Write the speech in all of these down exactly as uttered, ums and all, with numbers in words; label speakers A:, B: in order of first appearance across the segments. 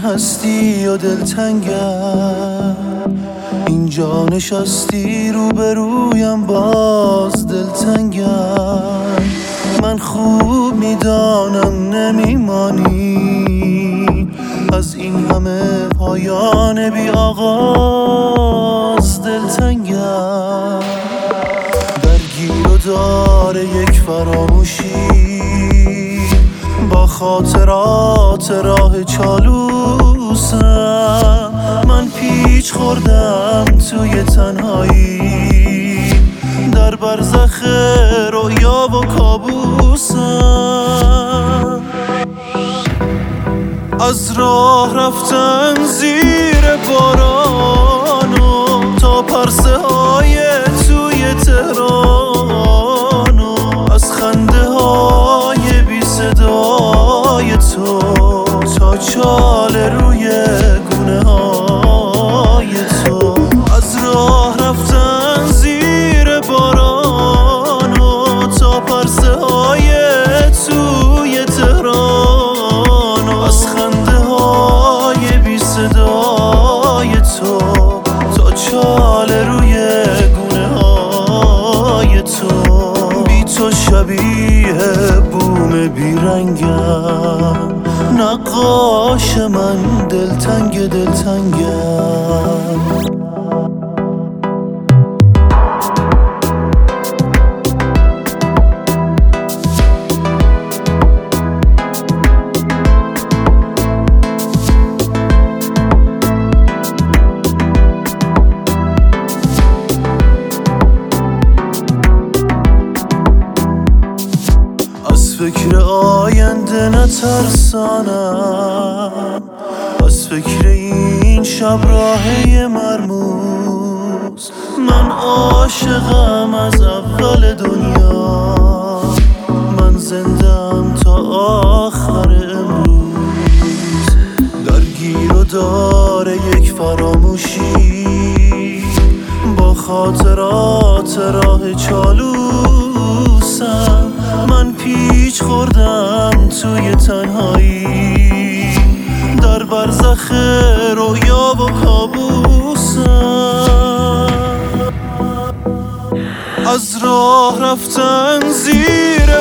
A: هستی و دلتنگم، اینجا نشستی روبرویم باز دلتنگم. من خوب میدانم نمیمانی، از این همه پایان بی آغاز دلتنگم. درگیر و داره یک فراموشی، با خاطرات راه چالوسم. من پیچ خوردم توی تنهایی، در برزخ رویا و کابوسم. از راه رفتن زیر بارانو تا پرسه های توی تهرانو، از خنده های بی صدای تو تا چال روی گونه های تو. از راه رفتن زیر بارانو تا پرسه های توی تهرانو، از خنده های بی صدای تو تا چال روی گونه های تو. بی تو شبیه بوم بیرنگم، نقاش من دلتنگ دلتنگم. فکر آینده نترسانم، از فکر این شب راهی مرموز. من عاشقم از اول دنیا، من زندم تا آخر امروز. درگیر و داره یک فراموشی، با خاطرات راه چالوسم. من پیچ خوردم توی تنهایی، در برزخ رویا و کابوسم. از راه رفتن زیر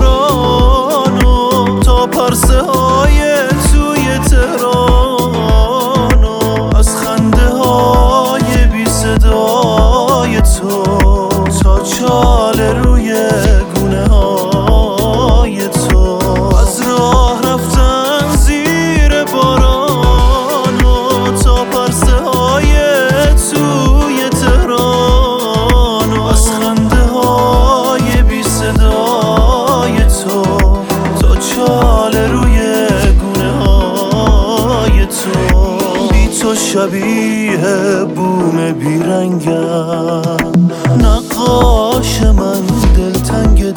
A: بارانو تا پرسه های توی تهرانو، از خنده های بی صدای تو تا چال روی گونه های تو. از راه رفتن زیر بارانو تا پرسه های توی تهرانو، از خنده های بی صدای تو تا چال روی گونه های تو. بی تو شبیه بوم بیرنگم، نقاش من دلتنگ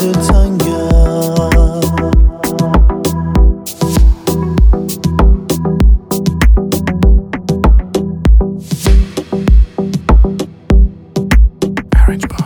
A: دلتنگم.